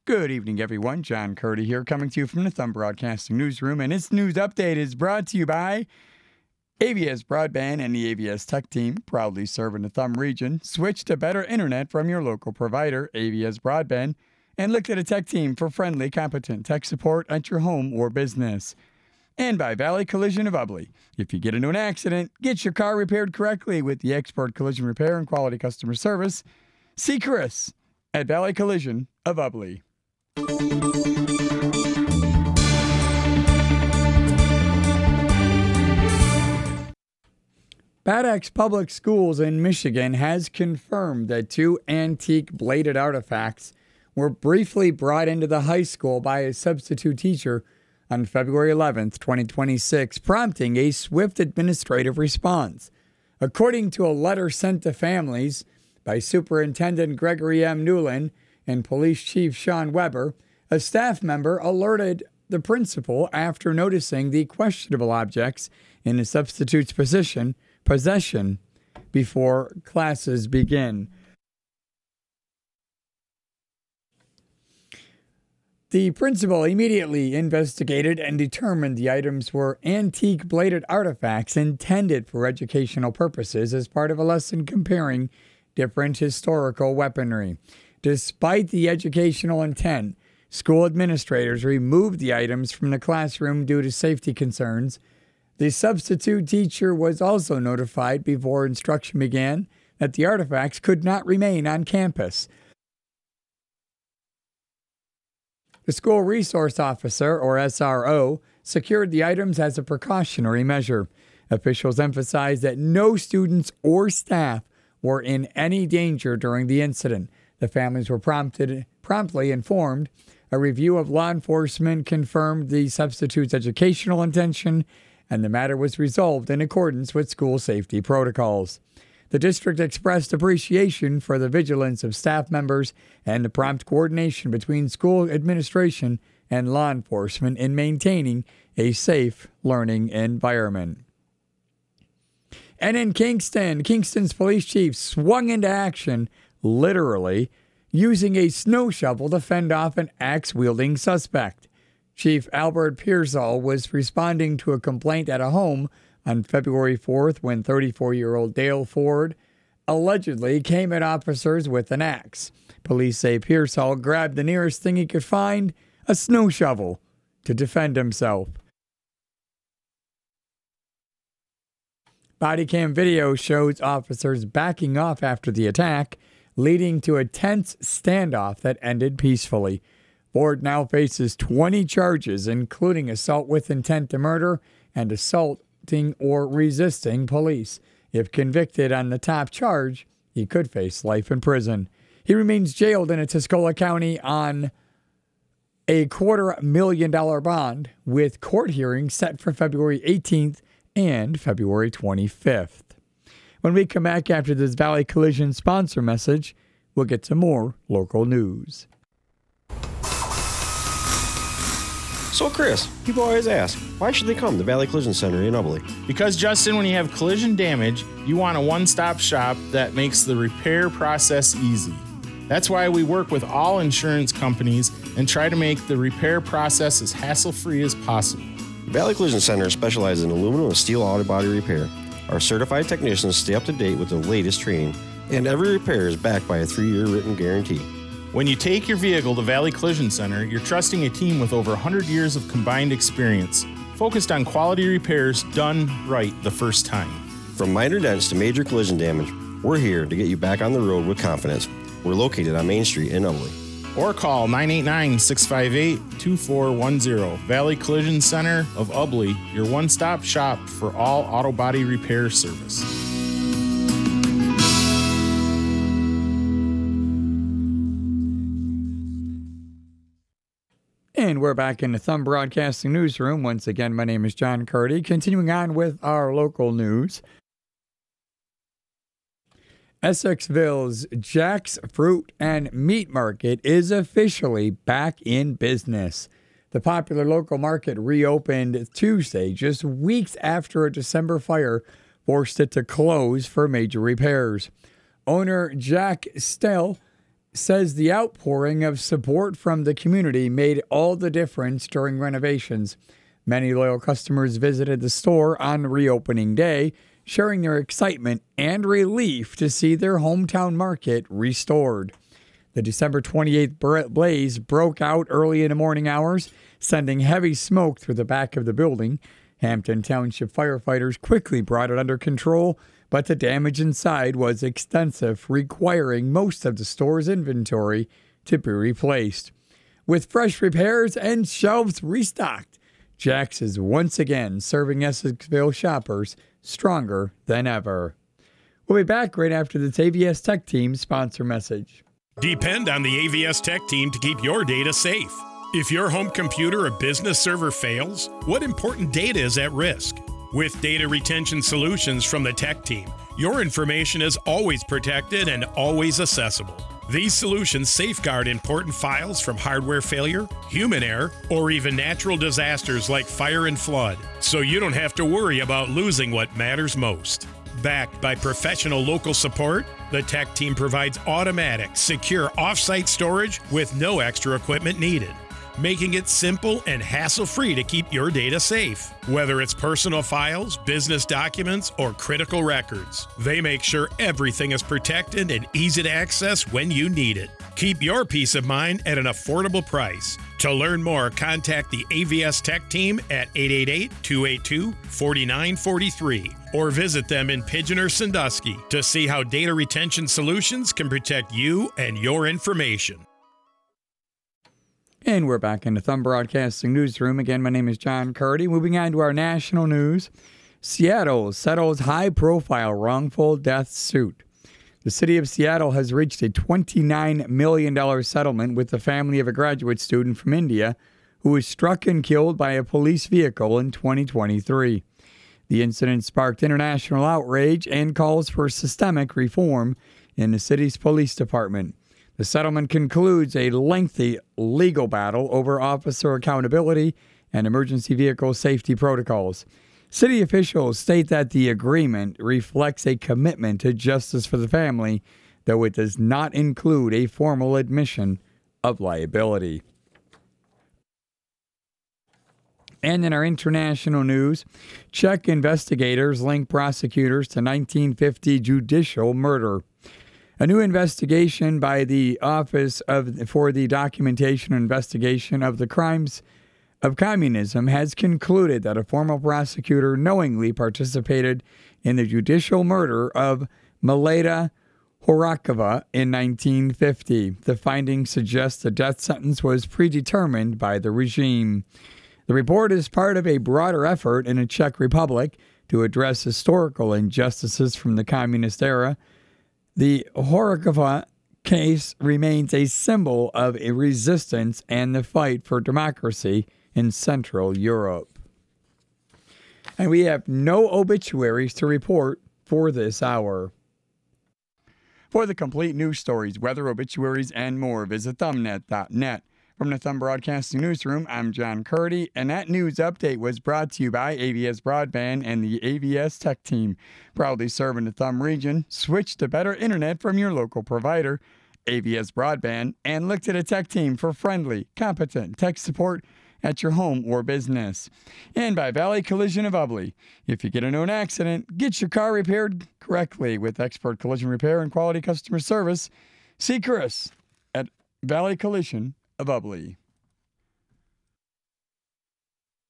Good evening, everyone. John Curdy here, coming to you from the Thumb Broadcasting Newsroom, and this news update is brought to you by AVS Broadband and the AVS Tech Team, proudly serving the Thumb region. Switch to better internet from your local provider, AVS Broadband, and look to the Tech Team for friendly, competent tech support at your home or business. And by Valley Collision of Ubly. If you get into an accident, get your car repaired correctly with the expert collision repair and quality customer service. See Chris at Valley Collision of Ubly. Bad Axe Public Schools in Michigan has confirmed that two antique bladed artifacts were briefly brought into the high school by a substitute teacher on February 11th, 2026, prompting a swift administrative response. According to a letter sent to families by Superintendent Gregory M. Newland and Police Chief Sean Weber, a staff member alerted the principal after noticing the questionable objects in the substitute's possession before classes begin. The principal immediately investigated and determined the items were antique bladed artifacts intended for educational purposes as part of a lesson comparing different historical weaponry. Despite the educational intent, school administrators removed the items from the classroom due to safety concerns. The substitute teacher was also notified before instruction began that the artifacts could not remain on campus. The school resource officer, or SRO, secured the items as a precautionary measure. Officials emphasized that no students or staff were in any danger during the incident. The families were promptly informed. A review of law enforcement confirmed the substitute's educational intention, and the matter was resolved in accordance with school safety protocols. The district expressed appreciation for the vigilance of staff members and the prompt coordination between school administration and law enforcement in maintaining a safe learning environment. And in Kingston's police chief swung into action, literally, using a snow shovel to fend off an axe-wielding suspect. Chief Albert Pearsall was responding to a complaint at a home on February 4th when 34-year-old Dale Ford allegedly came at officers with an axe. Police say Pearsall grabbed the nearest thing he could find, a snow shovel, to defend himself. Body cam video shows officers backing off after the attack, leading to a tense standoff that ended peacefully. Ford now faces 20 charges, including assault with intent to murder and assaulting or resisting police. If convicted on the top charge, he could face life in prison. He remains jailed in Tuscola County on a $250,000 bond, with court hearings set for February 18th and February 25th. When we come back after this Valley Collision sponsor message, we'll get some more local news. So, Chris, people always ask, why should they come to Valley Collision Center in Ubly? Because, Justin, when you have collision damage, you want a one-stop shop that makes the repair process easy. That's why we work with all insurance companies and try to make the repair process as hassle-free as possible. Valley Collision Center specializes in aluminum and steel auto body repair. Our certified technicians stay up to date with the latest training, and every repair is backed by a 3-year written guarantee. When you take your vehicle to Valley Collision Center, you're trusting a team with over 100 years of combined experience, focused on quality repairs done right the first time. From minor dents to major collision damage, we're here to get you back on the road with confidence. We're located on Main Street in Ubly. Or call 989-658-2410. Valley Collision Center of Ubly, your one-stop shop for all auto body repair service. And we're back in the Thumb Broadcasting Newsroom. Once again, my name is John Curdy. Continuing on with our local news. Essexville's Jack's Fruit and Meat Market is officially back in business. The popular local market reopened Tuesday, just weeks after a December fire forced it to close for major repairs. Owner Jack Stell says the outpouring of support from the community made all the difference during renovations. Many loyal customers visited the store on reopening day, sharing their excitement and relief to see their hometown market restored. The December 28th blaze broke out early in the morning hours, sending heavy smoke through the back of the building. Hampton Township firefighters quickly brought it under control, but the damage inside was extensive, requiring most of the store's inventory to be replaced. With fresh repairs and shelves restocked, Jack's is once again serving Essexville shoppers stronger than ever. We'll be back right after this AVS Tech Team sponsor message. Depend on the AVS Tech Team to keep your data safe. If your home computer or business server fails, what important data is at risk? With data retention solutions from the Tech Team, your information is always protected and always accessible. These solutions safeguard important files from hardware failure, human error, or even natural disasters like fire and flood, so you don't have to worry about losing what matters most. Backed by professional local support, the Tech Team provides automatic, secure off-site storage with no extra equipment needed, making it simple and hassle-free to keep your data safe. Whether it's personal files, business documents, or critical records, they make sure everything is protected and easy to access when you need it. Keep your peace of mind at an affordable price. To learn more, contact the AVS Tech Team at 888-282-4943 or visit them in Pigeon or Sandusky to see how data retention solutions can protect you and your information. And we're back in the Thumb Broadcasting Newsroom. Again, my name is John Curdy. Moving on to our national news. Seattle settles high-profile wrongful death suit. The city of Seattle has reached a $29 million settlement with the family of a graduate student from India who was struck and killed by a police vehicle in 2023. The incident sparked international outrage and calls for systemic reform in the city's police department. The settlement concludes a lengthy legal battle over officer accountability and emergency vehicle safety protocols. City officials state that the agreement reflects a commitment to justice for the family, though it does not include a formal admission of liability. And in our international news, Czech investigators link prosecutors to 1950 judicial murder. A new investigation by the Office for the Documentation and Investigation of the Crimes of Communism has concluded that a former prosecutor knowingly participated in the judicial murder of Milada Horakova in 1950. The findings suggest the death sentence was predetermined by the regime. The report is part of a broader effort in the Czech Republic to address historical injustices from the communist era. The Horakova case remains a symbol of a resistance and the fight for democracy in Central Europe. And we have no obituaries to report for this hour. For the complete news stories, weather, obituaries, and more, visit thumbnet.net. From the Thumb Broadcasting Newsroom, I'm John Curdy, and that news update was brought to you by AVS Broadband and the AVS Tech Team. Proudly serving the Thumb region, switch to better internet from your local provider, AVS Broadband, and look to the Tech Team for friendly, competent tech support at your home or business. And by Valley Collision of Ubly. If you get into an accident, get your car repaired correctly with expert collision repair and quality customer service. See Chris at Valley Collision of Ubly.